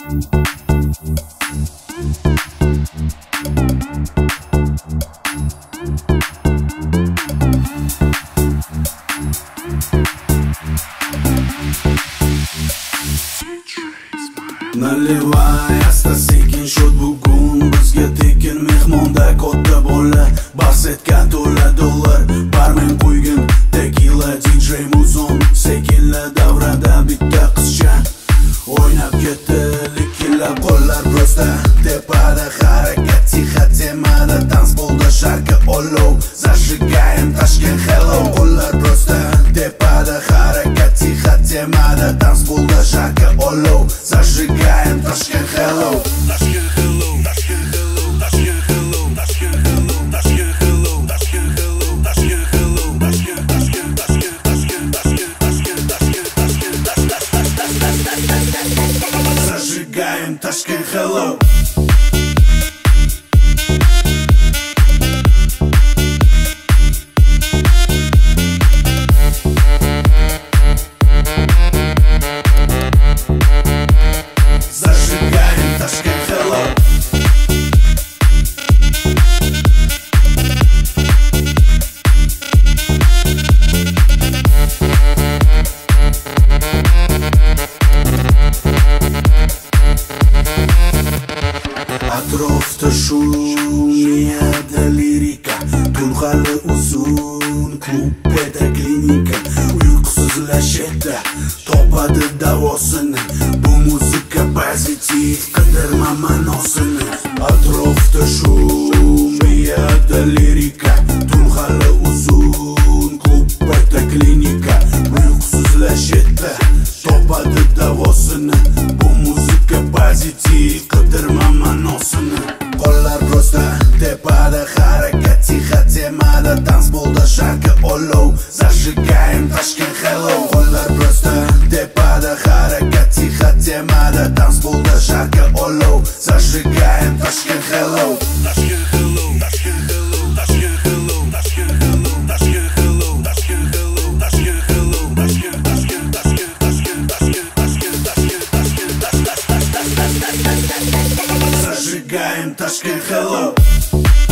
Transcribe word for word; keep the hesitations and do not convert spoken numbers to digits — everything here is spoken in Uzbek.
Naливay asta sekin shot bugun bizga tekin mehmonda katta bola bahs etgan to'la dollar barmen qo'ygin tequila D J Muzon sekinla davrada bitta qizcha o'ynab ketdi likilla qo'llar prosta tepada harakat tixa temada tanzbolda sharka olov zажигаем Tashkent hello qo'llar prosta tepada harakat tixa temada tanzbolda sharka olov zажигаем Tashkent hello Tashkent hello Tashkent hello Tashkent hello Tashkent hello Tashkent hello Tashkent hello Tashkent hello Tashkent Tashkent Tashkent Tashkent Tashkent Tashkent Tashkent зажигаем Tashkent hello Atrofda shumiyada lirika Tulg'ali uzun klubda klinika Uyqusizlashadi topadi davosini Bu muzika pozitiv qidirma ma'nosini Atrofda shumiyada lirika Tulg'ali uzun klubda klinika Uyqusizlashadi topadi davosini Bu muzika pozitiv qidirma ma'nosini Qo'llar prosta tepada harakat tixa temada tanzbolda sharka olov zажигаем Tashkent hello Qo'llar prosta tepada harakat tixa temada tanzbolda sharka olov zажигаем Tashkent hello Tashkent hello Tashkent hello Tashkent hello Tashkent hello Tashkent hello Tashkent hello Tashkent hello Tashkent Tashkent Tashkent Tashkent Tashkent Tashkent Tashkent Tashkent Zажигаем Tashkent hello